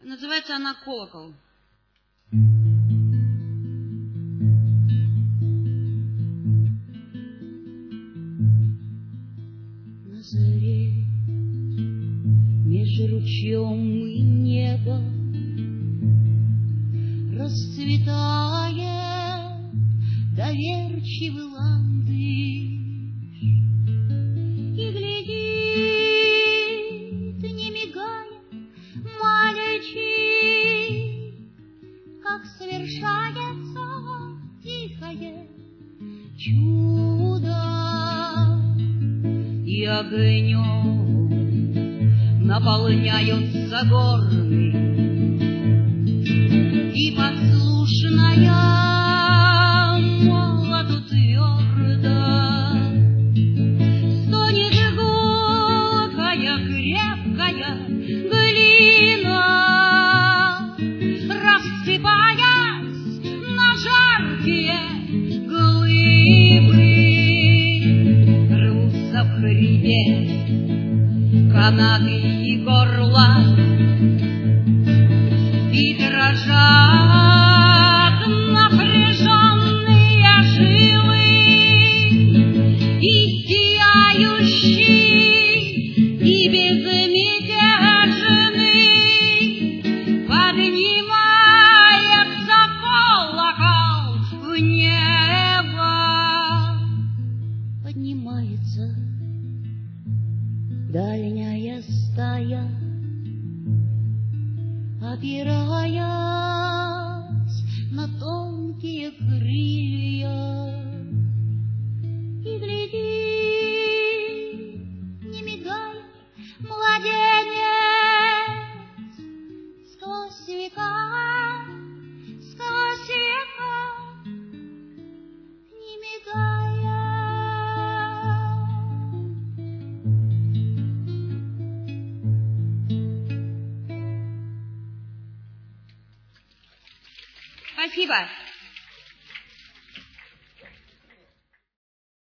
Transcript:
Называется она «Колокол». На заре меж ручьем и небом расцветает доверчивый ландыш и глядит, не мигая, мальчик, как совершается тихое чудо, и огнем наполняются горы, и послушная молоду твердо стонет гулкая крепкая глина, рассыпаясь на жаркие глыбы, рвутся в хребет канаты и горла, и дрожат напряженные жилы, и сияющий, и безмятежный поднимается колокол в небо, поднимается дальняя стая, опираясь на тонкие крылья, и глядит, не мигая, младенец сквозь века, не мигая. Спасибо.